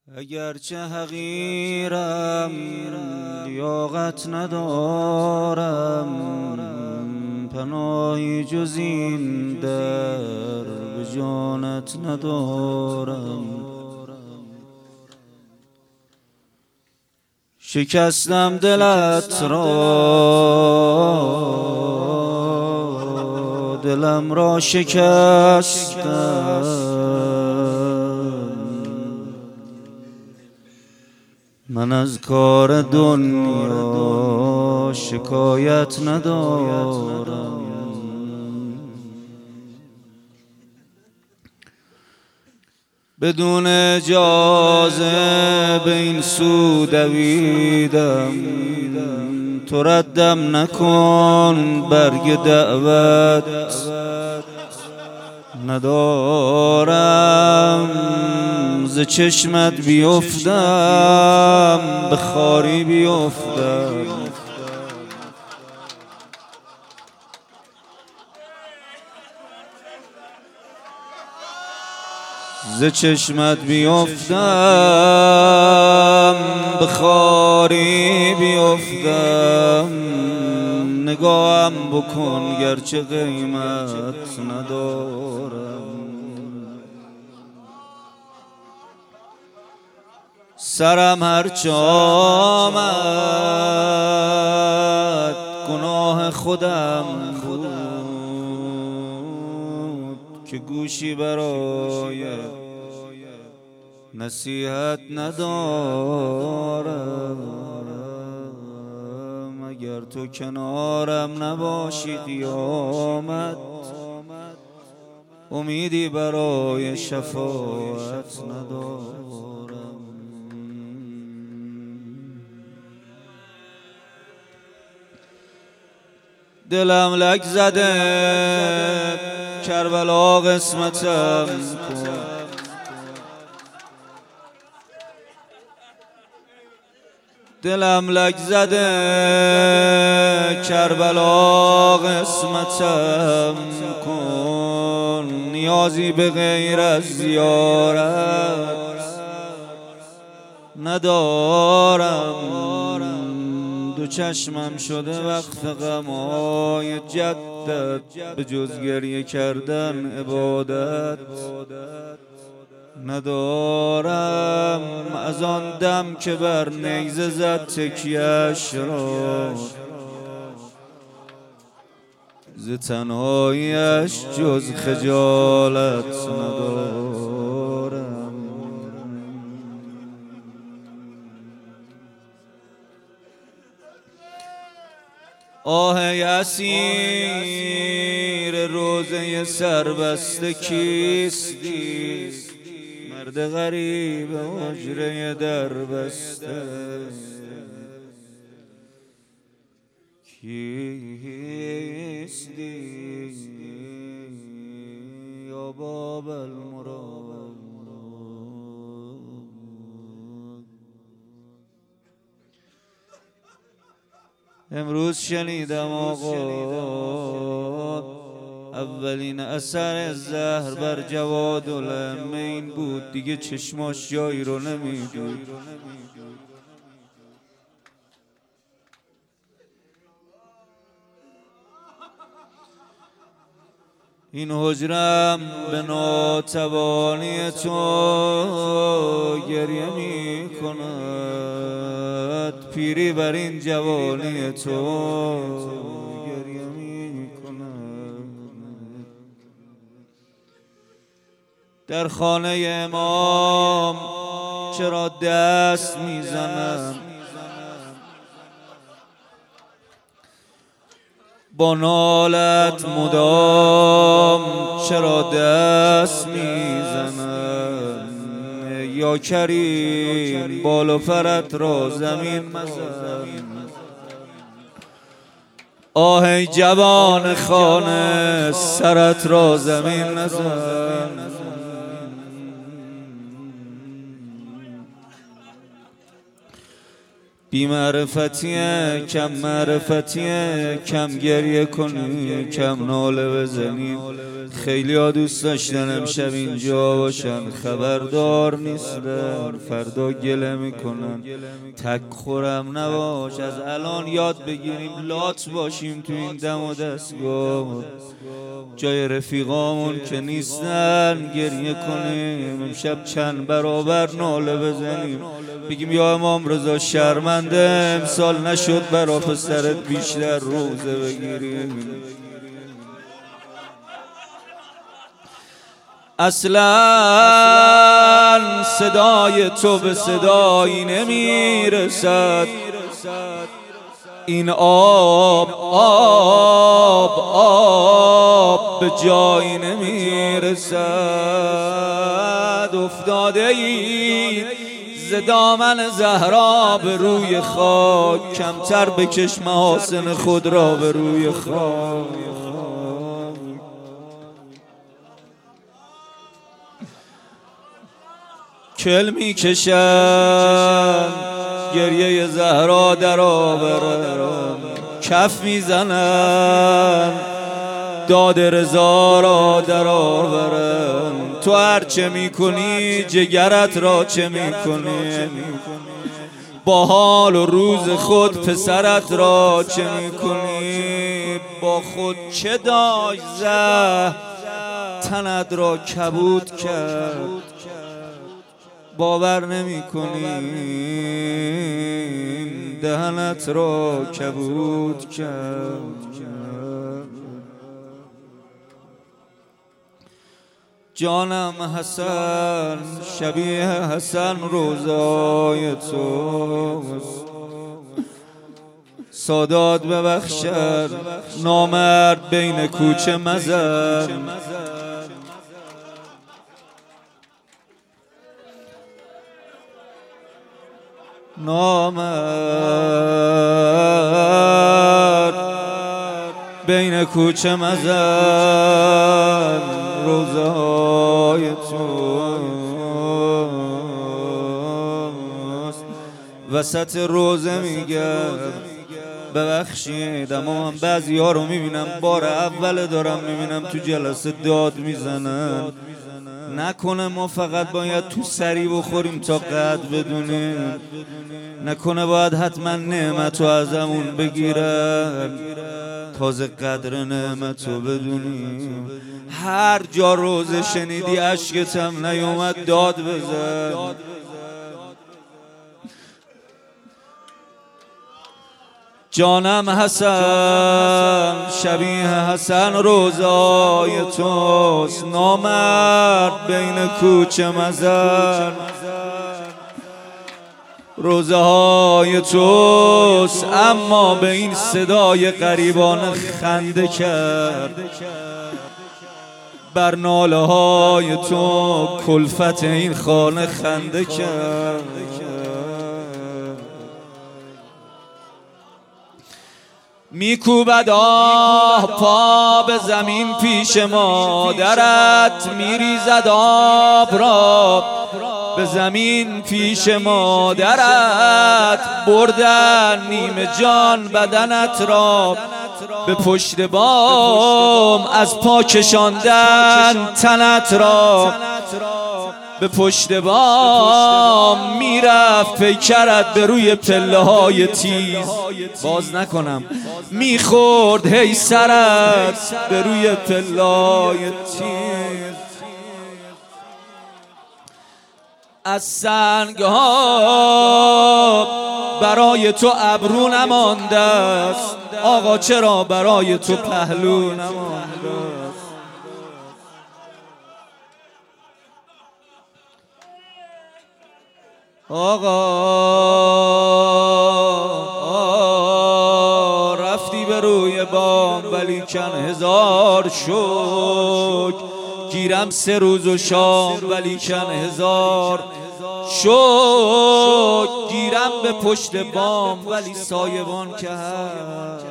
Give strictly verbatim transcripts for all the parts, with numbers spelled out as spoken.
اگرچه حقیرم لیاقت ندارم، پناهی جز این در به جانت ندارم. شکستم دلت را، دلم را شکستم، من از کار دنیا شکایت ندارم. بدون اجازه به این سو دویدم، تو ردم نکن برگ دعوت ندارم. ز چشمت بیفتم به خواری بیفتم، ز چشمت بیفتم به خواری بیفتم. نگاهم بکن گرچه قیمت ندارم. سرم هرچه آمد گناه خودم بود، که گوشی برای نصیحت ندارم. اگر تو کنارم نباشی قیامت، امیدی برای شفاعت ندارم. دلم لک زده کربلا قسمتم کن، دلم لک زده کربلا قسمتم کن. نیازی به غیر از زیارت ندارم. دو چشمم شده وقت غمای جدت، به جز گریه کردن عبادت ندارم. از آن دم که بر نیزه زد تکیه‌اش را، ز تنهایی‌اش جز خجالت ندارم. آه اسیر روزه سربسته کیستی، مرد غریب حجره دربسته کیستی یا باب المراد. امروز شنیدم آقا اولین اثر زهر بر جوادالائمه این بود، دیگه چشماش جایی رو نمیدید. این حجرم به ناتوانی تو گریه می کند، پیری بر این جوانی تو گریه می کند. در خانه امام چرا دست میزنم، با نالت مدام چرا دست میزنم. یا کریم بال و پرت را زمین مزن، آه ای جوان خانه سرت را زمین نزن. بی معرفتیه، کم معرفتیه، کم گریه کنی، کم ناله بزنی. خیلی ها دوست داشتن امشب اینجا باشن، خبردار نیستن فردا گله میکنن. تک خورم نباش، از الان یاد بگیریم لات باشیم تو این دم و دستگاه. جای رفیقامون که نیستن گریه کنیم، امشب چند برابر ناله بزنیم، بگیم یا امام رضا شرمنده امسال نشد برا پسرت بیشتر روزه بگیریم. اصلا صدای تو به صدایی نمیرسد، این آب آب آب به جایی نمیرسد. افتاده ای ز دامن زهرا به روی خاک، کمتر بکش محاسن خود را به روی خاک. کل میکشن گریه زهرا در آورن، کف میزنن داد رضا را در آورن. تو هرچه میکنی جگرت را چه میکنی، با حال و روز خود پسرت را چه میکنی. با خود چه داشت زه تنت را کبود کرد، باور نمی کنیم دهنت را کبود کرد. جانم حسن شبیه حسن روزای توست، سادات ببخشد نامرد بین کوچه مزن. نامرد بین کوچه مزن، روزه های توست. وسط روزه میگم ببخشید، اما من بعضی ها رو میبینم بار اول دارم میبینم تو جلسه داد میزنن. نکنه ما فقط باید تو سری بخوریم تا قدر بدونیم، نکنه باید حتما نعمتو ازمون بگیرن تازه قدر نعمتو بدونیم. هر جا روزه شنیدی اشکتم نیومد داد بزن. جانم حسن شبیه حسن روزای توست، نامرد بین کوچه مزن. روزه های توست اما به این صدای غریبانه خنده کرد. بر ناله های تو کلفت این خانه خنده کرد. میکوبد آه پا به زمین پیش مادرت، میریزد آب را به زمین پیش مادرت. بردن نیمه جان بدنت را به پشت بام، از پا کشاندن تنت را به پشت بام. میرفت پیکرت به روی پله های تیز، باز نکنم میخورد هی سرت به روی پله های تیز. از سنگ ها برای تو ابرو نمانده است، آقا چرا برای تو پهلو نمانده است. آقا رفتی به روی بام ولیکن هزار شکر، گیرم سه روز و شام ولیکن هزار شکر. گیرم به پشت بام ولی سایبان که هست.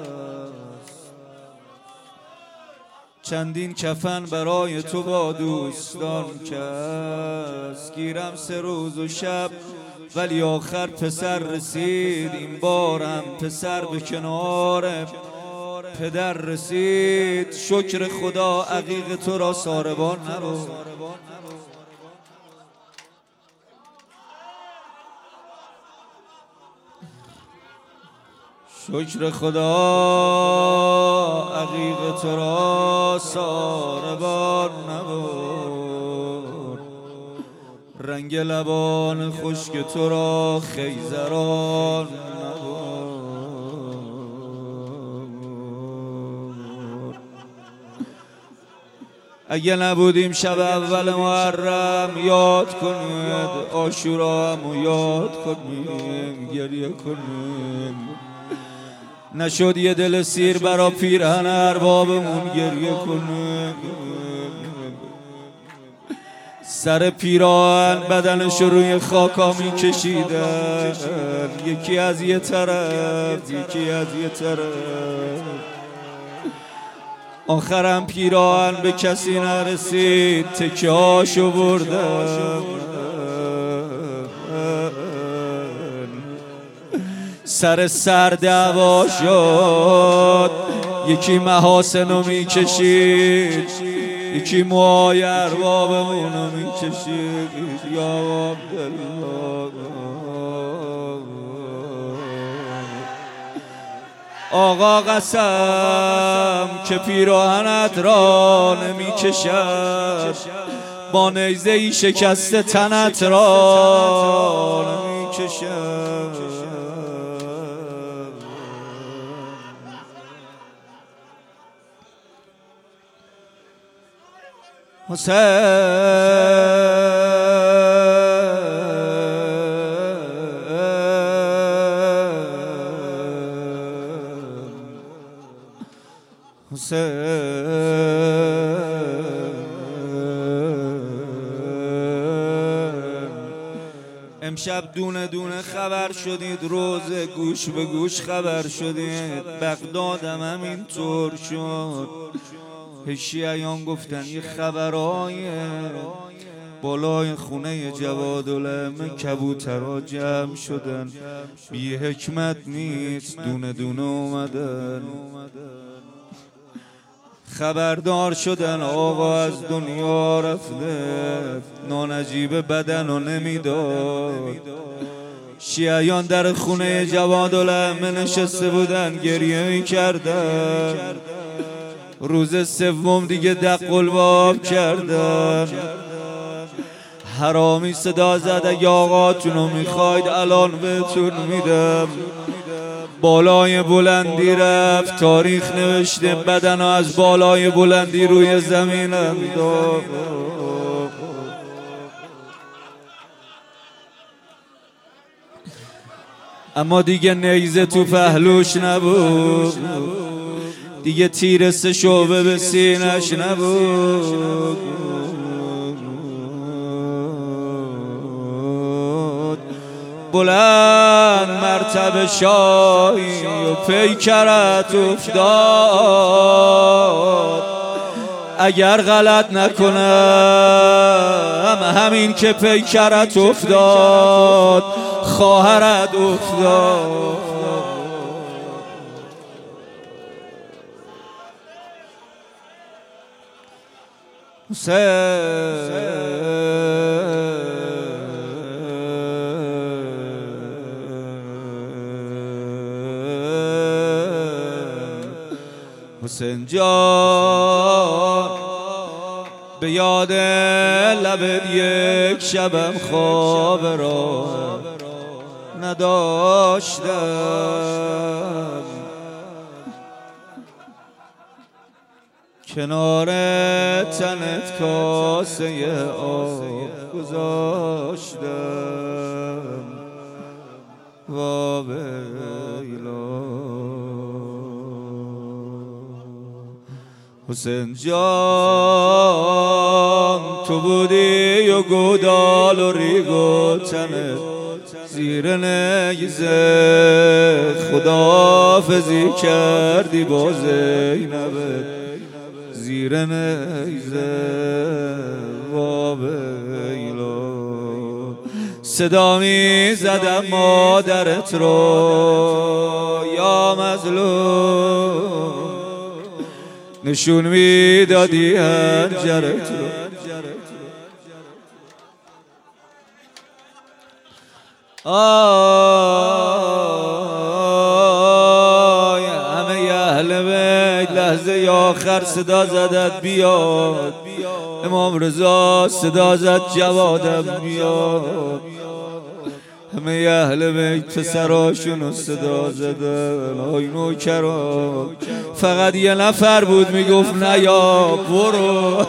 چندین کفن برای تو با دوستان کس، گیرم سه روز و شب ولی آخر پسر رسید. این بارم پسر به کنار پدر رسید. شکر خدا عقیق تو را ساربان نبود. شکر خدا عقیق تو را ساربان نبود. رنگ لبان خشک تو را خیزران نبود. اگه نبودیم شب اول محرم یاد کنید، عاشورا همو یاد کنیم، گریه کنیم. نشد یه دل سیر برا پیرهن اربابمون گریه کنه. سر پیراهن بدنش روی خاکا می کشیدن، یکی از یه طرف یکی از یه طرف. آخرم پیراهن به کسی نرسید، تکه هاشو بردن. سر سر دعوا شد، یکی محاسنو میکشید، یکی موهای اربابمونو میکشید. یا عبدالله آقا قسم که پیراهنت را نمیکشد، با نیزه ای شکسته تنت را نمیکشد. حسین حسین امشب دونه دونه خبر شدید، روز گوش به گوش خبر شدید. بغدادم همینطور شد. شیعیان گفتن یه خبرای بالای خونه جوادالعمه کبوترها جمع شدن، بی حکمت نیست، دونه دونه اومدن. خبردار شدن آقا از دنیا رفته، نانجیب بدن و نمیداد. شیعیان در خونه جوادالعمه نشسته بودن گریه میکردن. روز سوم دیگه دق الباب کردن. حرامی صدا زد اگه آقاتونو میخواید الان بهتون میدم. بالای بلندی رفت، تاریخ نوشته بدن از بالای بلندی روی زمین انداخت. اما دیگه نیزه تو پهلوش نبود، دیگه تیر سه شعبه به سینش نبود. بلند مرتبه شاهی و پیکرت افتاد. اگر غلط نکنم همین که پیکرت افتاد خواهرت افتاد. حسین حسین جان به یاد لبت یک شبم خواب را نداشتم، کنار تنت کاسه آب گذاشتم. وا ویلا حسین جان تو بودی و گودال و ریگ و تنت زیر نیزه خداحافظی کردی با زینبت زیر نیزه. وا ویلا صدا می زدم مادرت رو یا مظلوم، نشون میدادی هنجرت رو. آی همه اهل بیت لحظه آخر صدا زدت بیاد، امام رضا صدا زد جوادم بیاد، همه اهل بیت پسراشونو صدا زدن. آی نوکران، فقط یه نفر بود میگفت نیا برو.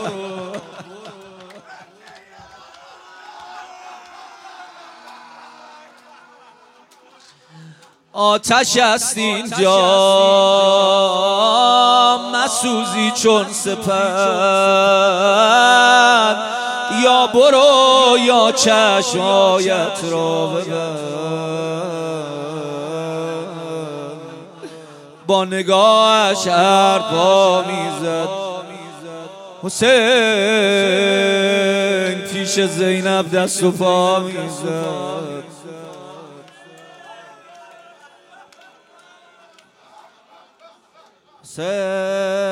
آتش است اینجا مسوزی چون سپند، یا برو یا چشمایت را ببند. با نگاهش حرفا میزد حسین، پیش زینب دست و پا میزد. حسین